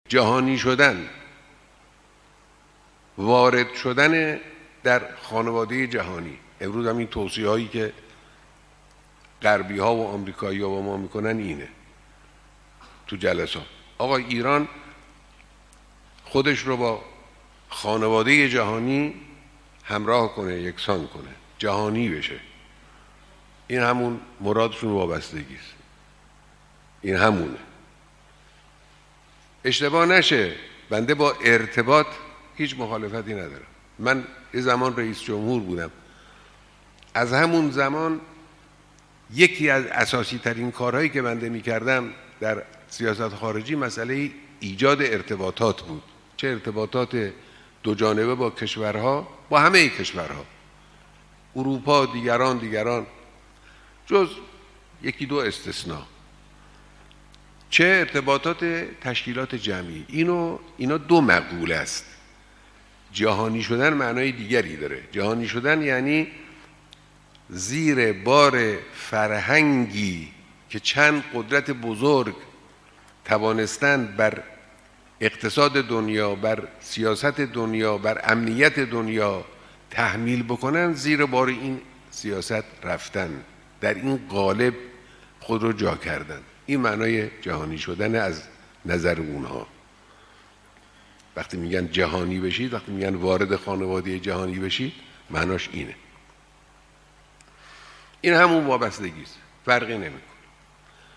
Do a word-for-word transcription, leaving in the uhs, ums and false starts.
جهانی شدن، وارد شدن در خانواده جهانی. امروز هم این توصیه هایی که غربی ها و آمریکایی ها با ما میکنن اینه تو جلسات. آقا ایران خودش رو با خانواده جهانی همراه کنه، یکسان کنه، جهانی بشه. این همون مرادشون وابستگی است، این همونه. اشتباه نشه، بنده با ارتباط هیچ مخالفتی ندارم. من یه زمان رئیس جمهور بودم، از همون زمان یکی از اساسی ترین کارهایی که بنده می کردم در سیاست خارجی مسئله ایجاد ارتباطات بود. چه ارتباطات دو جانبه با کشورها، با همه کشورها، اروپا، دیگران دیگران جز یکی دو استثناء، چه ارتباطات تشکیلات جمعی. اینو اینا دو مقوله است. جهانی شدن معنای دیگری داره. جهانی شدن یعنی زیر بار فرهنگی که چند قدرت بزرگ توانستند بر اقتصاد دنیا، بر سیاست دنیا، بر امنیت دنیا تحمیل بکنن، زیر بار این سیاست رفتن، در این قالب خود رو جا کردن. این معنای جهانی شدن از نظر اونها. وقتی میگن جهانی بشید، وقتی میگن وارد خانواده جهانی بشید، معناش اینه. این همون وابستگی است، فرقی نمیکنه.